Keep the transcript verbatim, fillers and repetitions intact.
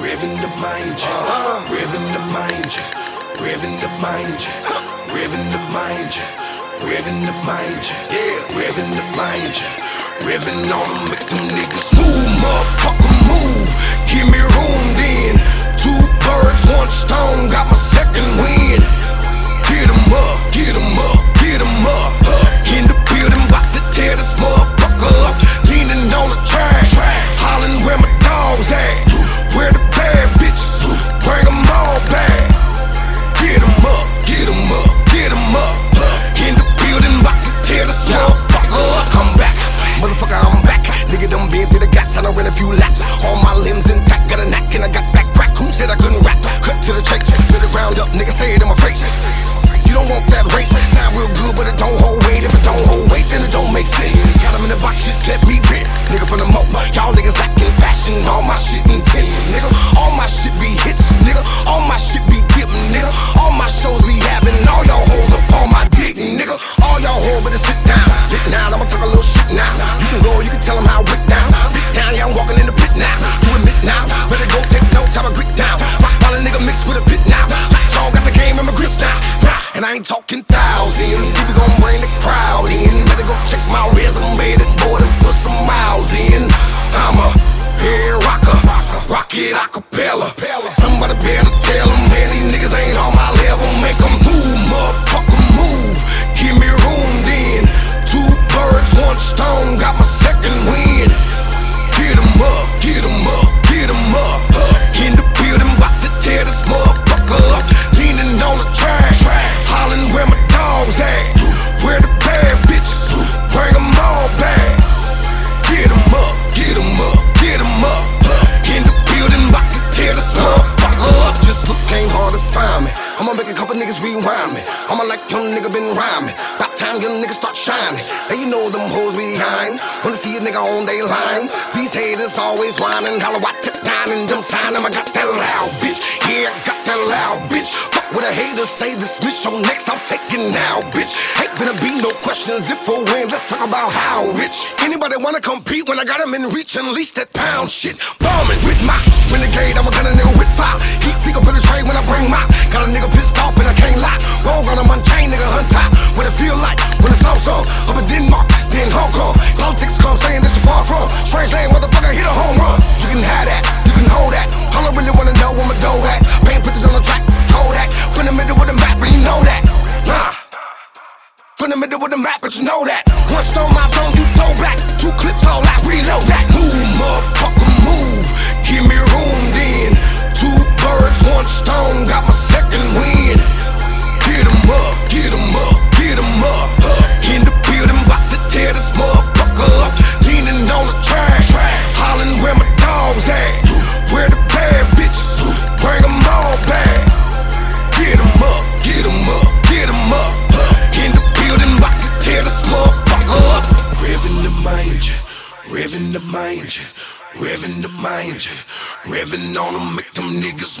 Revving the manger, revving the manger, revving the manger, revving the manger, revving the manger, yeah, revving the manger, revving on them, make them niggas move, motherfucker move. Give me room then. Two birds, one stone, got my second wind. Get 'em up, get 'em up, get 'em up. In the building, bout to tear this motherfucker up. Leaning on the track, hollering where my dogs at. Where the bad bitches, bring 'em all back. Get 'em up, get 'em up, get 'em up. In the building, bout to tear this motherfucker up. I'm back, motherfucker, I'm back. Nigga done been through the gaps, I done ran a few laps. All my limbs intact, got a knack and I got back crack. Who said I couldn't rap? Cut to the chase, spit it round up, nigga say it in my face. You don't want that race, sound real good but it don't hold weight. If it don't hold weight then it don't make sense. Got 'em in the box, just let me rip. Nigga from the mo, y'all niggas lacking passion. All my shit intense, nigga. All my shit be hits, nigga. All my shit be dipping, nigga. All my shows be having all y'all hoes up on my dick, nigga. All y'all hoes better sit down. Sit down, I'ma talk a little shit now. You can go, you can tell 'em how I whip down. Big down, yeah, I'm walking in the pit now. You admit now, better go take notes, how I grit down. Rock while a nigga mixed with a pit now. Y'all got the game in my grips now. And I ain't talking thousands, Stevie gon' bring the crowd in. Better go check my resume, that boy done put some miles in. I'm a hair rocker, rock it acapella. Somebody better tell 'em, man, these niggas ain't on my level. Make 'em move, motherfucker move. Give me room then. Two birds, one stone, got my second wind. Get 'em up, get 'em up, get 'em up. In the building, bout to tear this motherfucker up. Leaning on the track, hollering where my dogs at. Where the bad bitches, bring 'em all back. Get 'em up, get 'em up, get 'em up. In the building, bout to tear this motherfucker up. Just look, ain't hard to find me. I'ma make a couple niggas rewind me. I'ma like young nigga been rhyming. About time young niggas start shining. Now you know them hoes behind. Wanna see a nigga on they line. These haters always whining. Holla, what took down and them sign 'em. I got that loud bitch. Yeah, I got that loud bitch. Fuck what a hater say, dismiss your next, I'm taking now, bitch. Ain't gonna be no questions if or when, let's talk about how rich. Anybody wanna compete when I got 'em in reach, unleash that pound shit. Bombing with my renegade, I'm a gunner nigga with fire. Heat seek up in the tray when I bring my. Got a nigga pissed off and I can't lie. Roll on him unchained, nigga hunt top. What it feel like when it's all so. Up in Denmark, then Hong Kong. Politics come saying that you're far from. Strange lane, motherfucker, hit a home run. You can have that, you can hold that. All I really wanna know where my dough at. Paint pictures on the track, Kodak. From the middle with the map, but you know that. Nah. From the middle with the map, but you know that. One stone, my zone, you throw back. Two clips, all out, reload that. Move, motherfucker, move. Give me room then. Two birds, one stone, got my second wind. Get 'em up, get 'em up, get 'em up. In the building, bout to tear this motherfucker up. Leaning on the track, hollering where my dogs at. Where the bad bitches, bring 'em all back. Get 'em up, get 'em up, get 'em up. In the building, bout to tear this motherfucker up. Revving the manger, revving the manger, revving the manger, revving on 'em, make them niggas